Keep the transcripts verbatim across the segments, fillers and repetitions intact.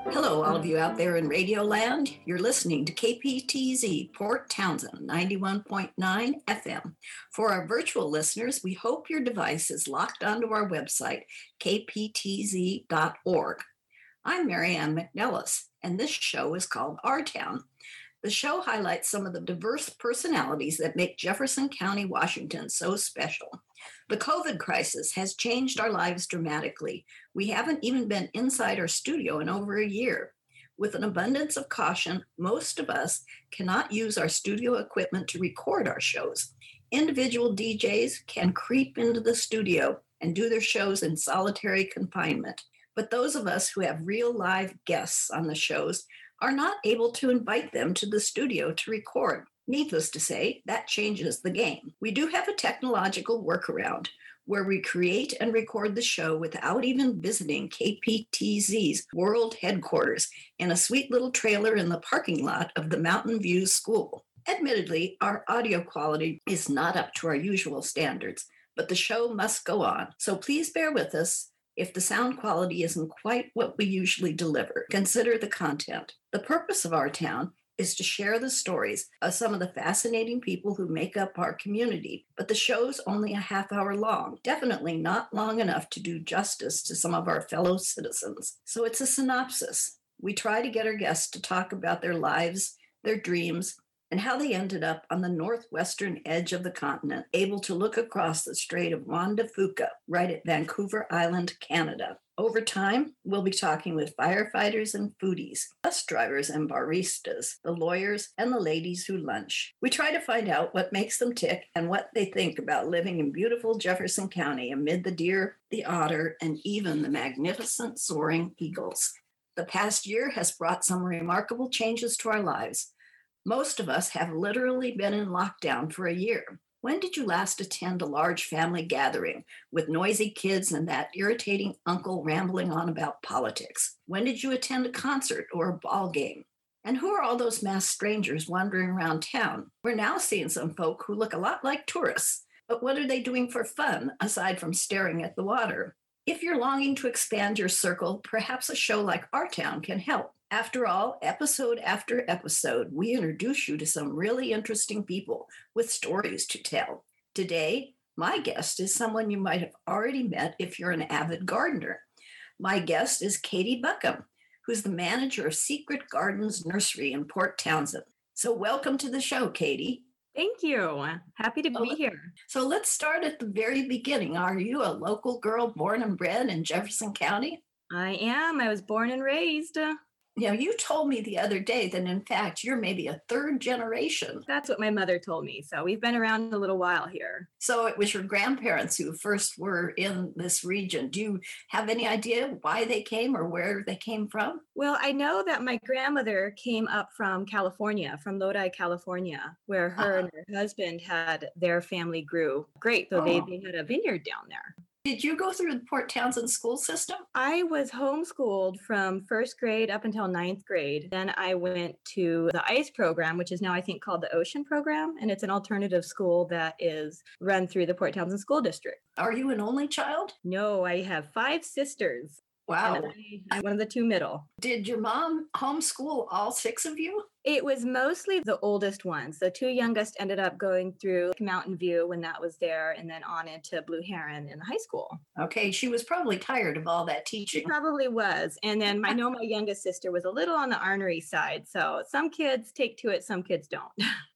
Hello, all of you out there in Radio Land. You're listening to K P T Z Port Townsend ninety-one point nine F M. For our virtual listeners, we hope your device is locked onto our website, k p t z dot org. I'm Mary Ann McNellis, and this show is called Our Town. The show highlights some of the diverse personalities that make Jefferson County, Washington so special. The COVID crisis has changed our lives dramatically. We haven't even been inside our studio in over a year. With an abundance of caution, most of us cannot use our studio equipment to record our shows. Individual D Js can creep into the studio and do their shows in solitary confinement. But those of us who have real live guests on the shows are not able to invite them to the studio to record. Needless to say, that changes the game. We do have a technological workaround where we create and record the show without even visiting K P T Z's world headquarters in a sweet little trailer in the parking lot of the Mountain View School. Admittedly, our audio quality is not up to our usual standards, but the show must go on. So please bear with us if the sound quality isn't quite what we usually deliver. Consider the content. The purpose of Our Town is to share the stories of some of the fascinating people who make up our community. But the show's only a half hour long, definitely not long enough to do justice to some of our fellow citizens. So it's a synopsis. We try to get our guests to talk about their lives, their dreams, and how they ended up on the northwestern edge of the continent, able to look across the Strait of Juan de Fuca, right at Vancouver Island, Canada. Over time, we'll be talking with firefighters and foodies, bus drivers and baristas, the lawyers and the ladies who lunch. We try to find out what makes them tick and what they think about living in beautiful Jefferson County amid the deer, the otter, and even the magnificent soaring eagles. The past year has brought some remarkable changes to our lives. Most of us have literally been in lockdown for a year. When did you last attend a large family gathering with noisy kids and that irritating uncle rambling on about politics? When did you attend a concert or a ball game? And who are all those masked strangers wandering around town? We're now seeing some folk who look a lot like tourists, but what are they doing for fun aside from staring at the water? If you're longing to expand your circle, perhaps a show like Our Town can help. After all, episode after episode, we introduce you to some really interesting people with stories to tell. Today, my guest is someone you might have already met if you're an avid gardener. My guest is Katie Buckham, who's the manager of Secret Gardens Nursery in Port Townsend. So welcome to the show, Katie. Thank you. Happy to be here. So let's start at the very beginning. Are you a local girl born and bred in Jefferson County? I am. I was born and raised. You know, you told me the other day that, in fact, you're maybe a third generation. That's what my mother told me. So we've been around a little while here. So it was your grandparents who first were in this region. Do you have any idea why they came or where they came from? Well, I know that my grandmother came up from California, from Lodi, California, where her uh-huh. and her husband had their family grew great, though oh. they, they had a vineyard down there. Did you go through the Port Townsend school system? I was homeschooled from first grade up until ninth grade. Then I went to the ICE program, which is now I think called the Ocean program. And it's an alternative school that is run through the Port Townsend School District. Are you an only child? No, I have five sisters. Wow. I, I'm one of the two middle. Did your mom homeschool all six of you? It was mostly the oldest ones. The two youngest ended up going through Mountain View when that was there and then on into Blue Heron in high school. Okay, she was probably tired of all that teaching. She probably was. And then I know my youngest sister was a little on the ornery side. So some kids take to it, some kids don't.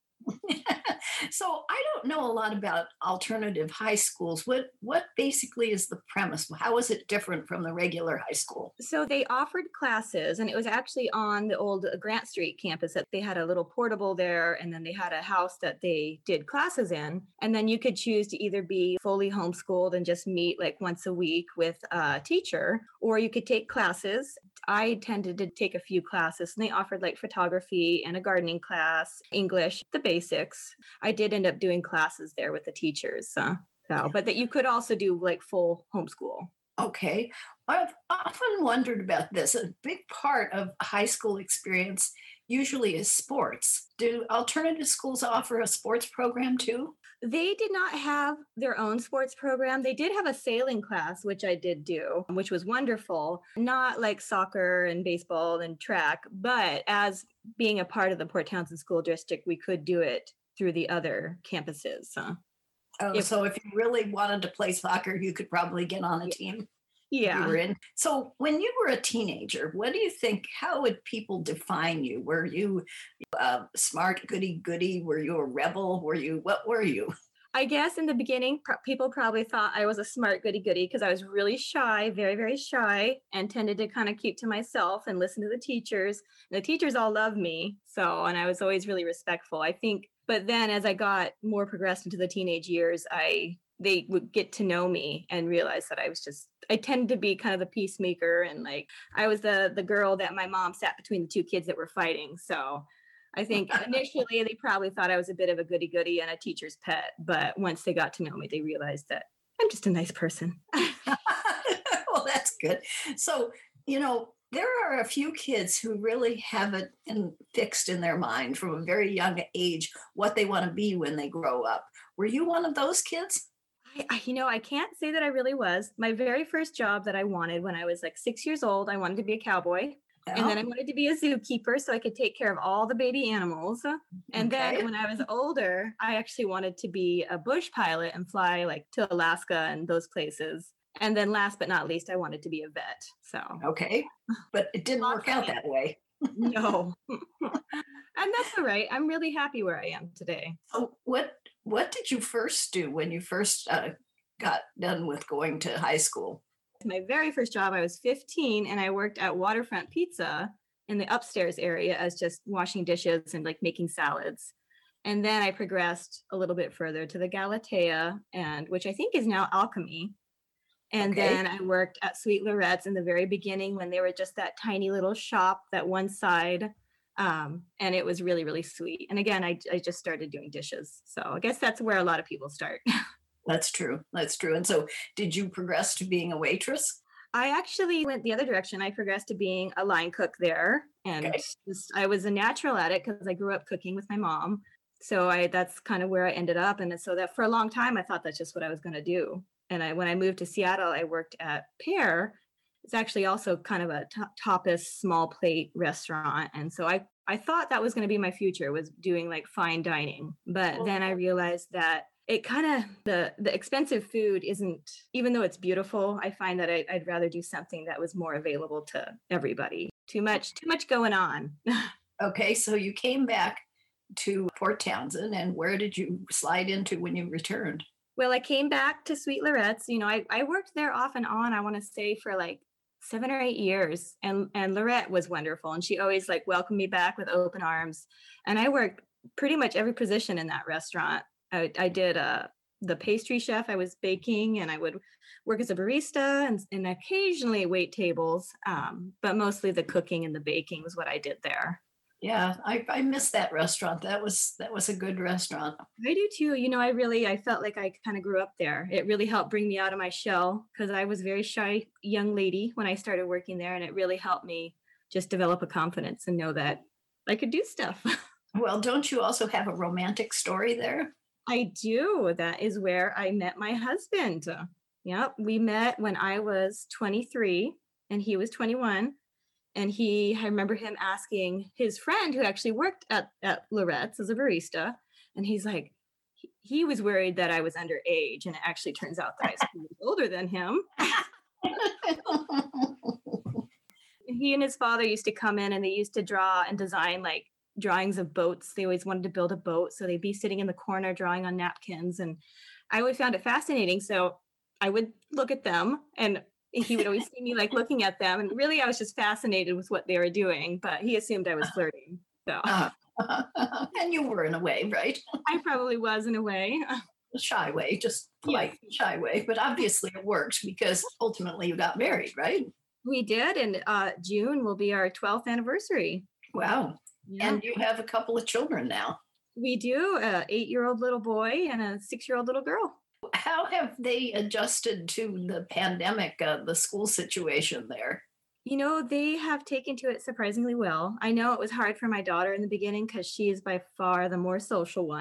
So I don't know a lot about alternative high schools. What what basically is the premise? How is it different from the regular high school? So they offered classes, and it was actually on the old Grant Street campus that they had a little portable there, and then they had a house that they did classes in. And then you could choose to either be fully homeschooled and just meet like once a week with a teacher, or you could take classes. I tended to take a few classes, and they offered like photography and a gardening class, English, the basics. I did end up doing classes there with the teachers. So, so but that you could also do like full homeschool. Okay. I've often wondered about this. A big part of high school experience usually is sports. Do alternative schools offer a sports program too? They did not have their own sports program. They did have a sailing class, which I did do, which was wonderful. Not like soccer and baseball and track, but as being a part of the Port Townsend School District, we could do it through the other campuses. So, Oh, if, so if you really wanted to play soccer, you could probably get on a team. yeah. You were in. So when you were a teenager, what do you think, how would people define you? Were you a smart goody goody? Were you a rebel? Were you, what were you? I guess in the beginning, pro- people probably thought I was a smart goody goody because I was really shy, very, very shy, and tended to kind of keep to myself and listen to the teachers. And the teachers all loved me. So, and I was always really respectful, I think. But then as I got more progressed into the teenage years, I they would get to know me and realize that I was just, I tend to be kind of the peacemaker. And like, I was the the girl that my mom sat between the two kids that were fighting. So I think initially they probably thought I was a bit of a goody goody and a teacher's pet. But once they got to know me, they realized that I'm just a nice person. Well, that's good. So, you know, there are a few kids who really have it in, fixed in their mind from a very young age what they want to be when they grow up. Were you one of those kids? I, I, you know, I can't say that I really was. My very first job that I wanted when I was like six years old, I wanted to be a cowboy. Yeah. And then I wanted to be a zookeeper so I could take care of all the baby animals. And Okay. then when I was older, I actually wanted to be a bush pilot and fly like to Alaska and those places. And then last but not least, I wanted to be a vet. So, Okay. But it didn't Lots work of out it. that way. no. And that's all right. I'm really happy where I am today. So what what did you first do when you first uh, got done with going to high school? My very first job, I was fifteen and I worked at Waterfront Pizza in the upstairs area as just washing dishes and like making salads. And then I progressed a little bit further to the Galatea, and which I think is now Alchemy. And Okay. then I worked at Sweet Lorette's in the very beginning when they were just that tiny little shop, that one side. Um, and it was really, really sweet. And again, I, I just started doing dishes. So I guess that's where a lot of people start. That's true. That's true. And so did you progress to being a waitress? I actually went the other direction. I progressed to being a line cook there. And Okay. just, I was a natural at it because I grew up cooking with my mom. So I that's kind of where I ended up. And so that for a long time, I thought that's just what I was going to do. And I, when I moved to Seattle, I worked at Pear. It's actually also kind of a t- tapas small plate restaurant. And so I, I thought that was going to be my future, was doing like fine dining. But then I realized that it kind of, the the expensive food isn't, even though it's beautiful, I find that I, I'd rather do something that was more available to everybody. Too much, too much going on. Okay. So you came back to Port Townsend, and where did you slide into when you returned? Well, I came back to Sweet Lorette's. You know, I, I worked there off and on, I want to say for like seven or eight years. And and Lorette was wonderful. And she always like welcomed me back with open arms. And I worked pretty much every position in that restaurant. I, I did uh, the pastry chef, I was baking, and I would work as a barista and, and occasionally wait tables. Um, but mostly the cooking and the baking was what I did there. Yeah, I, I miss that restaurant. That was that was a good restaurant. I do too. You know, I really, I felt like I kind of grew up there. It really helped bring me out of my shell because I was a very shy young lady when I started working there. And it really helped me just develop a confidence and know that I could do stuff. Well, don't you also have a romantic story there? I do. That is where I met my husband. Yep. We met when I was twenty-three and he was twenty-one. And he, I remember him asking his friend who actually worked at, at Lorette's as a barista. And he's like, he, he was worried that I was underage. And it actually turns out that I was years older than him. He and his father used to come in and they used to draw and design like drawings of boats. They always wanted to build a boat. So they'd be sitting in the corner drawing on napkins. And I always found it fascinating. So I would look at them and he would always see me like looking at them. And really, I was just fascinated with what they were doing, but he assumed I was flirting. So Uh, and you were in a way, right? I probably was in a way. A shy way, just polite shy way. But obviously it worked because ultimately you got married, right? We did. And uh, June will be our twelfth anniversary. Wow. Yeah. And you have a couple of children now. We do, a eight-year-old little boy and a six-year-old little girl. How have they adjusted to the pandemic, uh, the school situation there? You know, they have taken to it surprisingly well. I know it was hard for my daughter in the beginning because she is by far the more social one.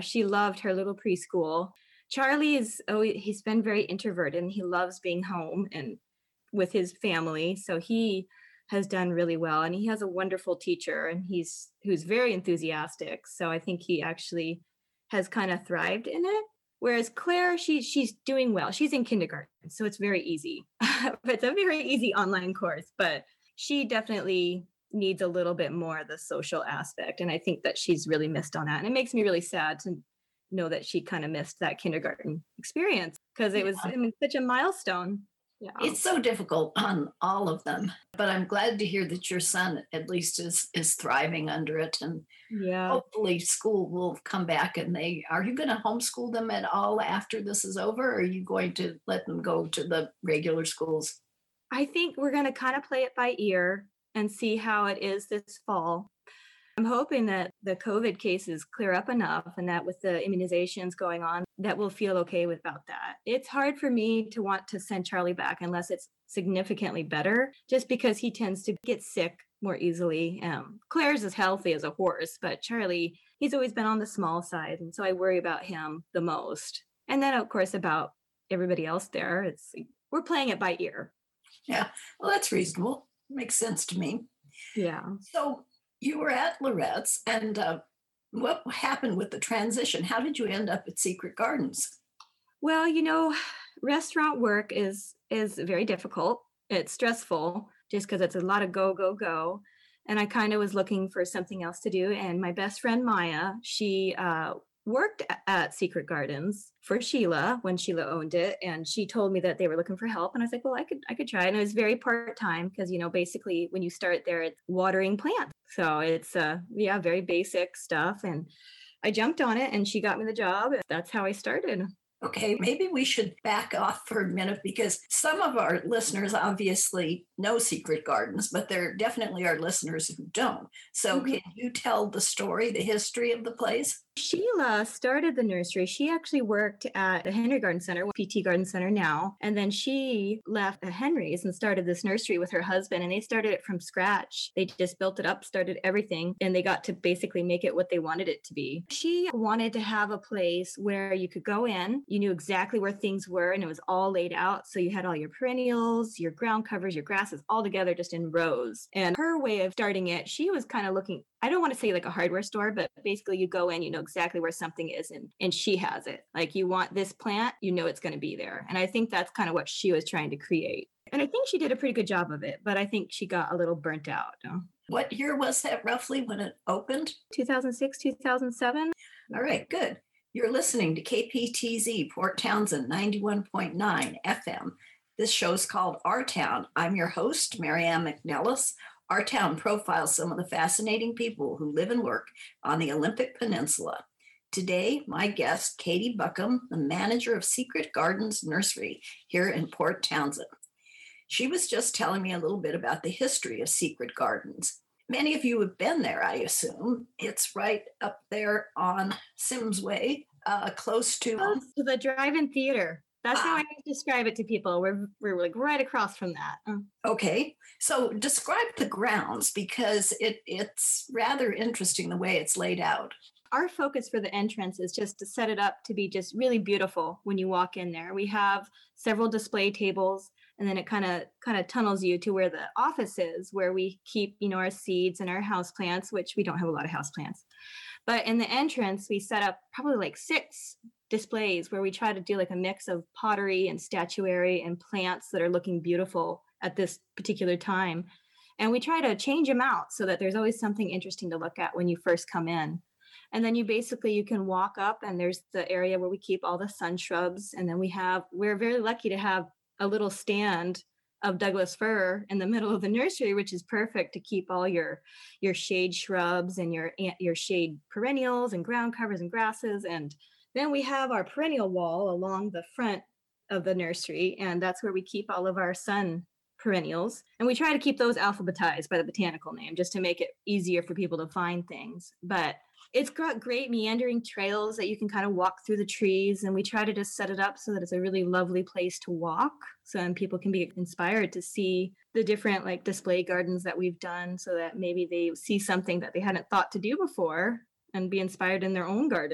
She loved her little preschool. Charlie is, oh, he's been very introverted and he loves being home and with his family. So he has done really well. And he has a wonderful teacher and he's who's very enthusiastic. So I think he actually has kind of thrived in it. Whereas Claire, she she's doing well. She's in kindergarten, so it's very easy. It's a very easy online course, but she definitely needs a little bit more of the social aspect. And I think that she's really missed on that. And it makes me really sad to know that she kind of missed that kindergarten experience because it was I mean, such a milestone. Yeah. It's so difficult on all of them, but I'm glad to hear that your son at least is is thriving under it, and yeah, hopefully school will come back. And they are you going to homeschool them at all after this is over, or are you going to let them go to the regular schools? I think we're going to kind of play it by ear and see how it is this fall. I'm hoping that the COVID cases clear up enough and that with the immunizations going on, that we'll feel okay with about that. It's hard for me to want to send Charlie back unless it's significantly better, just because he tends to get sick more easily. Um, Claire's as healthy as a horse, but Charlie, he's always been on the small side. And so I worry about him the most. And then, of course, about everybody else there. It's we're playing it by ear. Yeah, well, that's reasonable. Makes sense to me. Yeah. So you were at Lorette's, and uh, what happened with the transition? How did you end up at Secret Gardens? Well, you know, restaurant work is is very difficult. It's stressful just because it's a lot of go, go, go. And I kind of was looking for something else to do. And my best friend, Maya, she uh, worked at Secret Gardens for Sheila when Sheila owned it. And she told me that they were looking for help. And I was like, well, I could, I could try. And it was very part-time because, you know, basically when you start there, it's watering plants. So it's, uh, yeah, very basic stuff. And I jumped on it and she got me the job. And that's how I started. Okay, maybe we should back off for a minute because some of our listeners obviously know Secret Gardens, but there definitely are listeners who don't. So mm-hmm. Can you tell the story, the history of the place? Sheila started the nursery. She actually worked at the Henry Garden Center, P T Garden Center now. And then she left Henry's and started this nursery with her husband. And they started it from scratch. They just built it up, started everything, and they got to basically make it what they wanted it to be. She wanted to have a place where you could go in, you knew exactly where things were, and it was all laid out. So you had all your perennials, your ground covers, your grasses all together just in rows. And her way of starting it, she was kind of looking, I don't want to say like a hardware store, but basically you go in, you know exactly where something is, and, and she has it. Like you want this plant, you know it's going to be there. And I think that's kind of what she was trying to create. And I think she did a pretty good job of it, but I think she got a little burnt out. No? What year was that roughly when it opened? two thousand six, two thousand seven. All right, good. You're listening to K P T Z, Port Townsend, ninety-one point nine F M. This show's called Our Town. I'm your host, Marianne McNellis. Our town profiles some of the fascinating people who live and work on the Olympic Peninsula. Today, my guest, Katie Buckham, the manager of Secret Gardens Nursery here in Port Townsend. She was just telling me a little bit about the history of Secret Gardens. Many of you have been there, I assume. It's right up there on Sims Way, uh, close to... Close to the drive-in theater. That's how I describe it to people. We're we're like right across from that. Okay. So describe the grounds because it it's rather interesting the way it's laid out. Our focus for the entrance is just to set it up to be just really beautiful when you walk in there. We have several display tables, and then it kind of kind of tunnels you to where the office is, where we keep, you know, our seeds and our houseplants, which we don't have a lot of houseplants. But in the entrance, we set up probably like six displays where we try to do like a mix of pottery and statuary and plants that are looking beautiful at this particular time. And we try to change them out so that there's always something interesting to look at when you first come in. And then you basically, you can walk up and there's the area where we keep all the sun shrubs. And then we have, we're very lucky to have a little stand of Douglas fir in the middle of the nursery, which is perfect to keep all your, your shade shrubs and your, your shade perennials and ground covers and grasses. And then we have our perennial wall along the front of the nursery, and that's where we keep all of our sun perennials. And we try to keep those alphabetized by the botanical name just to make it easier for people to find things. But it's got great meandering trails that you can kind of walk through the trees, and we try to just set it up so that it's a really lovely place to walk. So then people can be inspired to see the different like display gardens that we've done so that maybe they see something that they hadn't thought to do before and be inspired in their own gardens.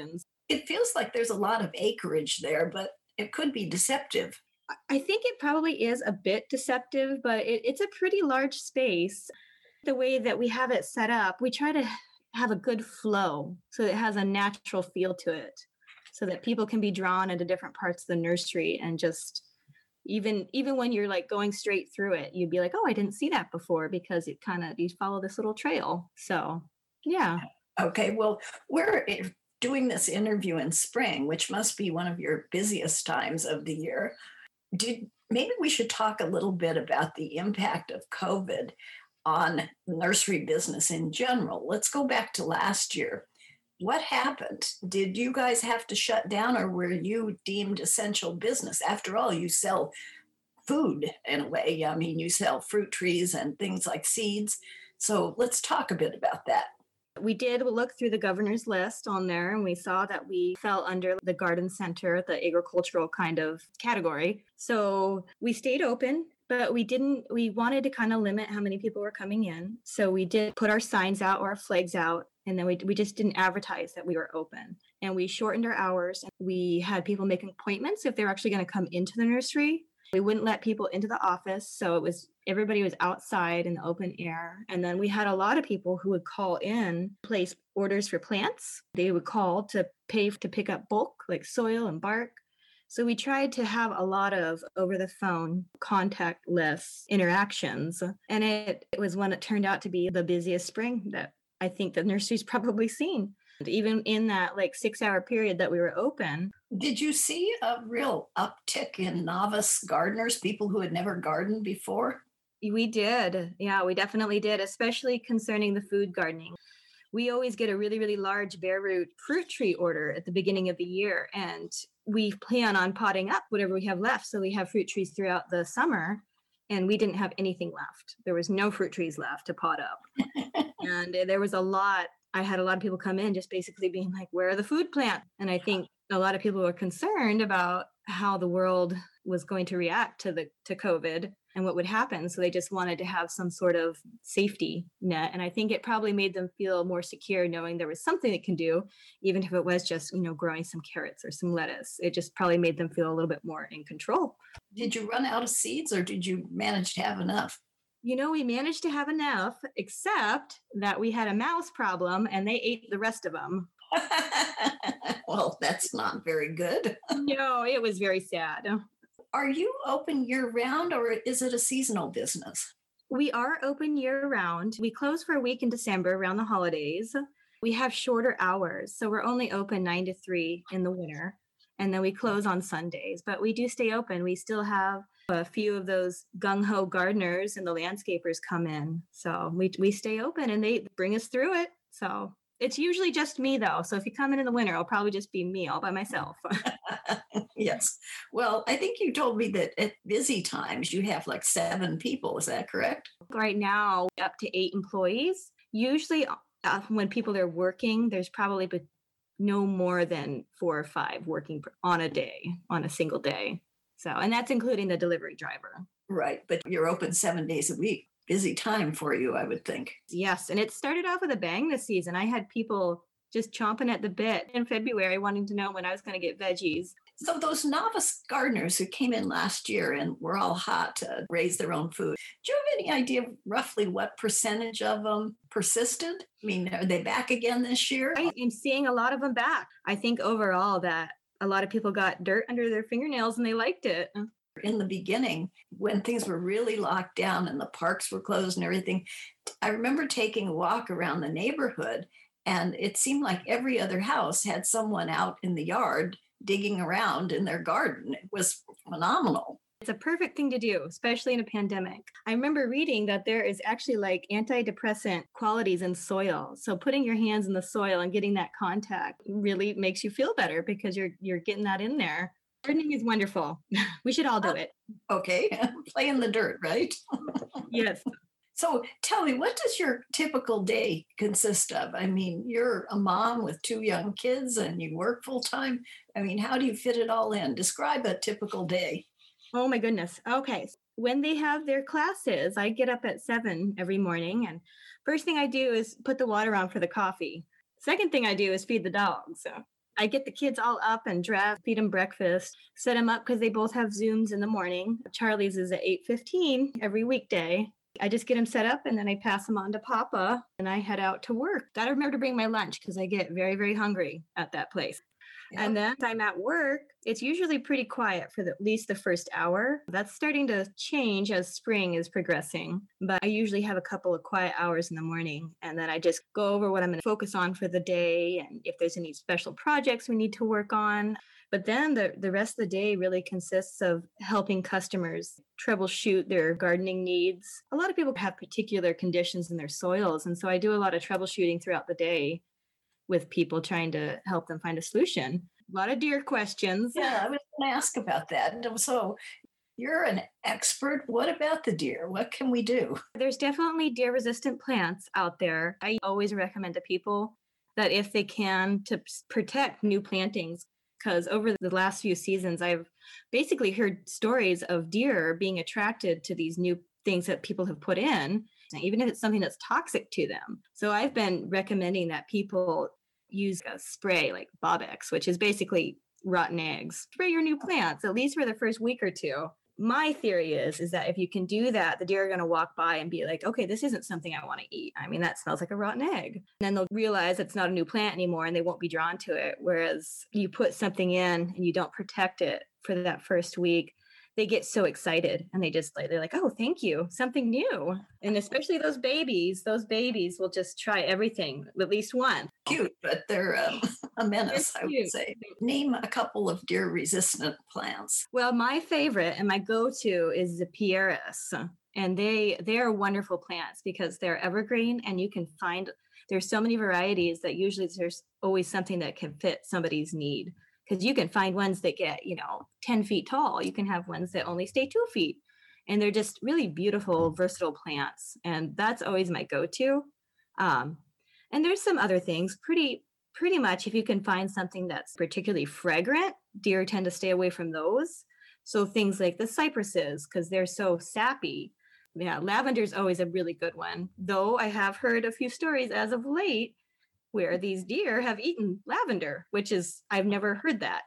It feels like there's a lot of acreage there, but it could be deceptive. I I think it probably is a bit deceptive, but it, it's a pretty large space. The way that we have it set up, we try to have a good flow so it has a natural feel to it so that people can be drawn into different parts of the nursery and just even even when you're like going straight through it, you'd be like, oh, I didn't see that before because it kind of you follow this little trail. So yeah. Okay, well, we're i- doing this interview in spring, which must be one of your busiest times of the year. Did maybe we should talk a little bit about the impact of COVID on nursery business in general. Let's go back to last year. What happened? Did you guys have to shut down or were you deemed essential business? After all, you sell food in a way. I mean, you sell fruit trees and things like seeds. So let's talk a bit about that. We did look through the governor's list on there and we saw that we fell under the garden center, the agricultural kind of category. So we stayed open, but we didn't, we wanted to kind of limit how many people were coming in. So we did put our signs out or our flags out, and then we, we just didn't advertise that we were open. And we shortened our hours. We had people make appointments if they were actually going to come into the nursery. We wouldn't let people into the office. So it was everybody was outside in the open air. And then we had a lot of people who would call in, place orders for plants. They would call to pay to pick up bulk like soil and bark. So we tried to have a lot of over the phone contactless interactions. And it, it was one that turned out to be the busiest spring that I think the nursery's probably seen. Even in that like six hour period that we were open. Did you see a real uptick in novice gardeners, people who had never gardened before? We did. Yeah, we definitely did, especially concerning the food gardening. We always get a really, really large bare root fruit tree order at the beginning of the year. And we plan on potting up whatever we have left. So we have fruit trees throughout the summer. And we didn't have anything left. There was no fruit trees left to pot up. And there was a lot. I had a lot of people come in just basically being like, where are the food plants? And I think a lot of people were concerned about how the world was going to react to the to COVID and what would happen. So they just wanted to have some sort of safety net. And I think it probably made them feel more secure knowing there was something it can do, even if it was just, you know, growing some carrots or some lettuce. It just probably made them feel a little bit more in control. Did you run out of seeds or did you manage to have enough? You know, we managed to have enough, except that we had a mouse problem and they ate the rest of them. Well, that's not very good. No, it was very sad. Are you open year round or is it a seasonal business? We are open year round. We close for a week in December around the holidays. We have shorter hours. So we're only open nine to three in the winter. And then we close on Sundays. But we do stay open. We still have a few of those gung-ho gardeners and the landscapers come in. So we we stay open and they bring us through it. So it's usually just me though. So if you come in in the winter, it'll probably just be me all by myself. Yes. Well, I think you told me that at busy times you have like seven people. Is that correct? Right now, up to eight employees. Usually uh, when people are working, there's probably be- no more than four or five working per- on a day, on a single day. So, and that's including the delivery driver. Right. But you're open seven days a week. Busy time for you, I would think. Yes. And it started off with a bang this season. I had people just chomping at the bit in February wanting to know when I was going to get veggies. So those novice gardeners who came in last year and were all hot to raise their own food, do you have any idea of roughly what percentage of them persisted? I mean, are they back again this year? I am seeing a lot of them back. I think overall that a lot of people got dirt under their fingernails and they liked it. In the beginning, when things were really locked down and the parks were closed and everything, I remember taking a walk around the neighborhood and it seemed like every other house had someone out in the yard digging around in their garden. It was phenomenal. It's a perfect thing to do, especially in a pandemic. I remember reading that there is actually like antidepressant qualities in soil. So putting your hands in the soil and getting that contact really makes you feel better because you're you're getting that in there. Gardening is wonderful. We should all do it. Okay, play in the dirt, right? Yes. So tell me, what does your typical day consist of? I mean, you're a mom with two young kids and you work full time. I mean, how do you fit it all in? Describe a typical day. Oh my goodness. Okay. When they have their classes, I get up at seven every morning. And first thing I do is put the water on for the coffee. Second thing I do is feed the dogs. So I get the kids all up and dressed, feed them breakfast, set them up because they both have Zooms in the morning. Charlie's is at eight fifteen every weekday. I just get them set up and then I pass them on to Papa and I head out to work. Got to remember to bring my lunch because I get very, very hungry at that place. Yep. And then I'm at work, it's usually pretty quiet for the, at least the first hour. That's starting to change as spring is progressing. But I usually have a couple of quiet hours in the morning. And then I just go over what I'm going to focus on for the day and if there's any special projects we need to work on. But then the, the rest of the day really consists of helping customers troubleshoot their gardening needs. A lot of people have particular conditions in their soils. And so I do a lot of troubleshooting throughout the day with people trying to help them find a solution. A lot of deer questions. Yeah, I was going to ask about that. So you're an expert. What about the deer? What can we do? There's definitely deer resistant plants out there. I always recommend to people that if they can to protect new plantings, because over the last few seasons, I've basically heard stories of deer being attracted to these new things that people have put in, even if it's something that's toxic to them. So I've been recommending that people use a spray like Bobex, which is basically rotten eggs. Spray your new plants, at least for the first week or two. My theory is, is that if you can do that, the deer are going to walk by and be like, okay, this isn't something I want to eat. I mean, that smells like a rotten egg. And then they'll realize it's not a new plant anymore and they won't be drawn to it. Whereas you put something in and you don't protect it for that first week, they get so excited and they just like, they're like, oh, thank you, something new. And especially those babies, those babies will just try everything, at least one. Cute, but they're um, a menace, I would say. Name a couple of deer resistant plants. Well, my favorite and my go-to is the Pieris. And they, they're wonderful plants because they're evergreen and you can find, there's so many varieties that usually there's always something that can fit somebody's need. Because you can find ones that get, you know, ten feet tall. You can have ones that only stay two feet. And they're just really beautiful, versatile plants. And that's always my go-to. Um, and there's some other things. Pretty, pretty much if you can find something that's particularly fragrant, deer tend to stay away from those. So things like the cypresses, because they're so sappy. Yeah, lavender is always a really good one. Though I have heard a few stories as of late where these deer have eaten lavender, which is, I've never heard that.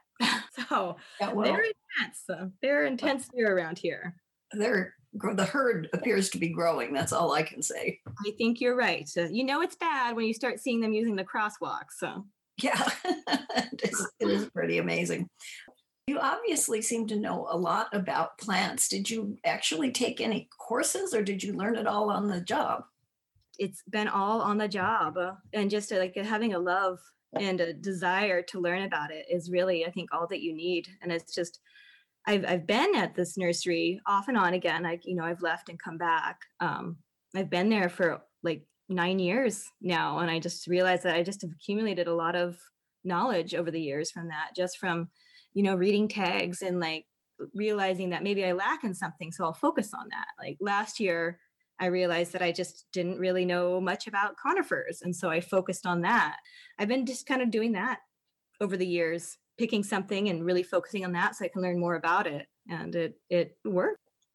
so yeah, well, they're intense. So they're intense deer around here. They're, the herd appears to be growing. That's all I can say. I think you're right. So, you know, it's bad when you start seeing them using the crosswalk. So yeah, it, is, it is pretty amazing. You obviously seem to know a lot about plants. Did you actually take any courses or did you learn it all on the job? It's been all on the job, uh, and just uh, like having a love and a desire to learn about it is really, I think, all that you need. And it's just, I've I've been at this nursery off and on again. I, you know, I've left and come back. Um, I've been there for like nine years now. And I just realized that I just have accumulated a lot of knowledge over the years from that, just from, you know, reading tags and like realizing that maybe I lack in something. So I'll focus on that. Like last year, I realized that I just didn't really know much about conifers. And so I focused on that. I've been just kind of doing that over the years, picking something and really focusing on that so I can learn more about it. And it it worked.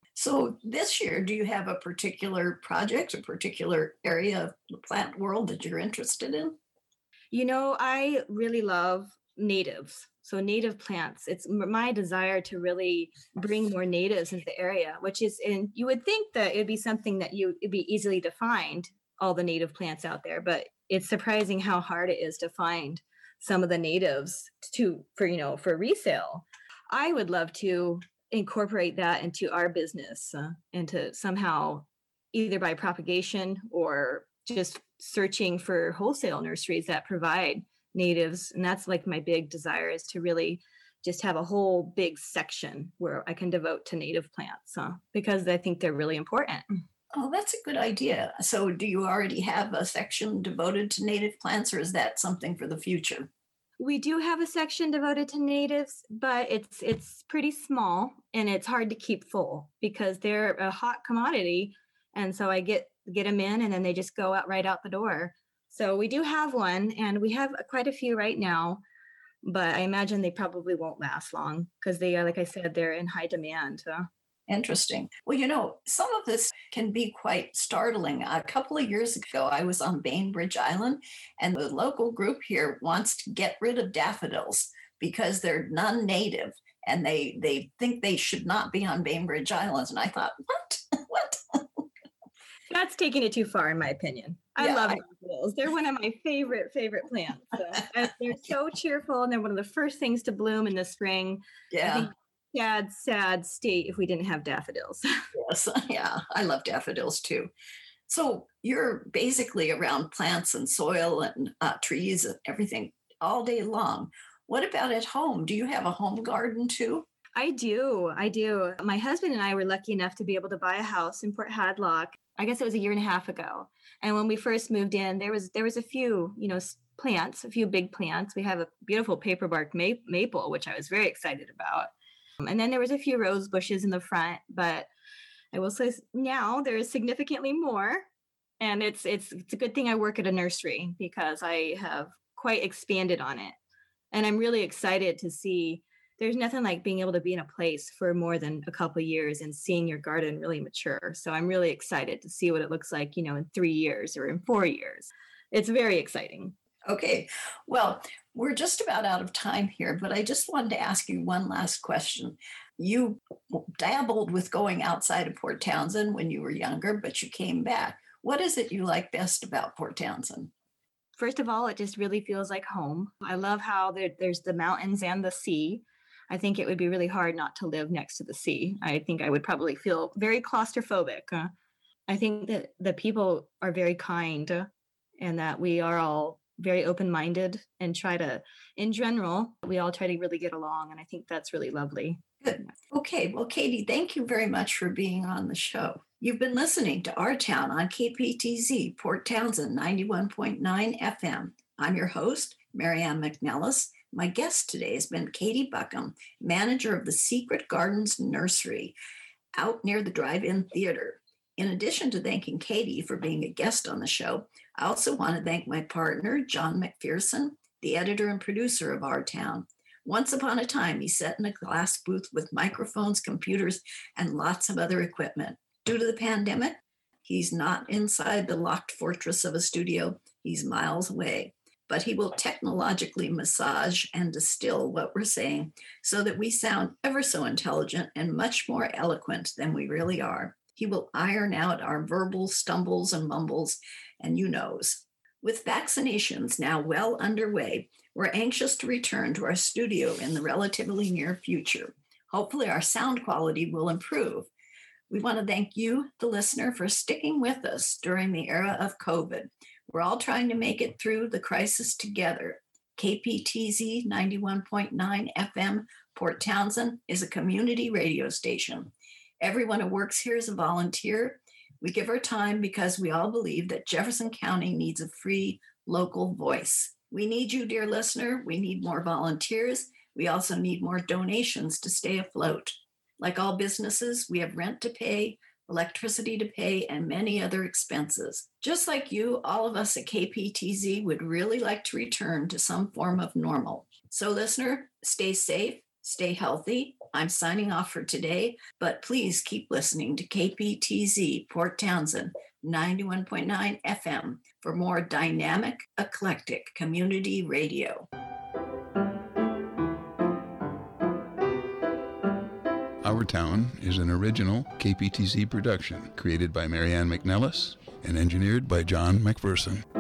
So this year, do you have a particular project, a particular area of the plant world that you're interested in? You know, I really love natives. So native plants, it's my desire to really bring more natives into the area, which is in, you would think that it'd be something that you, it'd be easily to find all the native plants out there, but it's surprising how hard it is to find some of the natives to, for, you know, for resale. I would love to incorporate that into our business uh, and to somehow either by propagation or just searching for wholesale nurseries that provide natives. And that's like my big desire is to really just have a whole big section where I can devote to native plants uh, because I think they're really important. Oh, that's a good idea. So do you already have a section devoted to native plants or is that something for the future? We do have a section devoted to natives, but it's it's pretty small and it's hard to keep full because they're a hot commodity. And so I get get them in and then they just go out right out the door. So we do have one and we have quite a few right now, but I imagine they probably won't last long because they are, like I said, they're in high demand. So. Interesting. Well, you know, some of this can be quite startling. A couple of years ago, I was on Bainbridge Island, and the local group here wants to get rid of daffodils because they're non-native, and they they think they should not be on Bainbridge Islands. And I thought, what? What? That's taking it too far, in my opinion. I Yeah, love I- daffodils. They're one of my favorite, favorite plants. So, and they're so cheerful, and they're one of the first things to bloom in the spring. I Yeah. think sad, sad state if we didn't have daffodils. Yes. Yeah. I love daffodils too. So you're basically around plants and soil and uh, trees and everything all day long. What about at home? Do you have a home garden too? I do. I do. My husband and I were lucky enough to be able to buy a house in Port Hadlock. I guess it was a year and a half ago. And when we first moved in, there was there was a few, you know, s- plants, a few big plants. We have a beautiful paperbark ma- maple, which I was very excited about. Um, And then there was a few rose bushes in the front, but I will say s- now there is significantly more. And it's it's it's a good thing I work at a nursery because I have quite expanded on it. And I'm really excited to see there's nothing like being able to be in a place for more than a couple of years and seeing your garden really mature. So I'm really excited to see what it looks like, you know, in three years or in four years. It's very exciting. Okay. Well, we're just about out of time here, but I just wanted to ask you one last question. You dabbled with going outside of Port Townsend when you were younger, but you came back. What is it you like best about Port Townsend? First of all, it just really feels like home. I love how there, there's the mountains and the sea. I think it would be really hard not to live next to the sea. I think I would probably feel very claustrophobic. Uh, I think that the people are very kind uh, and that we are all very open-minded and try to, in general, we all try to really get along. And I think that's really lovely. Good. Okay. Well, Katie, thank you very much for being on the show. You've been listening to Our Town on K P T Z, Port Townsend ninety-one point nine F M. I'm your host, Marianne McNellis. My guest today has been Katie Buckham, manager of the Secret Gardens Nursery out near the Drive-In Theater. In addition to thanking Katie for being a guest on the show, I also want to thank my partner, John McPherson, the editor and producer of Our Town. Once upon a time, he sat in a glass booth with microphones, computers, and lots of other equipment. Due to the pandemic, he's not inside the locked fortress of a studio. He's miles away. But he will technologically massage and distill what we're saying so that we sound ever so intelligent and much more eloquent than we really are. He will iron out our verbal stumbles and mumbles, and you knows. With vaccinations now well underway, we're anxious to return to our studio in the relatively near future. Hopefully, our sound quality will improve. We want to thank you, the listener, for sticking with us during the era of COVID. We're all trying to make it through the crisis together. K P T Z ninety-one point nine F M, Port Townsend, is a community radio station. Everyone who works here is a volunteer. We give our time because we all believe that Jefferson County needs a free local voice. We need you, dear listener. We need more volunteers. We also need more donations to stay afloat. Like all businesses, we have rent to pay, electricity to pay, and many other expenses. Just like you, all of us at K P T Z would really like to return to some form of normal. So, listener, stay safe, stay healthy. I'm signing off for today, but please keep listening to K P T Z Port Townsend ninety-one point nine F M for more dynamic, eclectic community radio. Our Town is an original K P T Z production created by Marianne McNellis and engineered by John McPherson.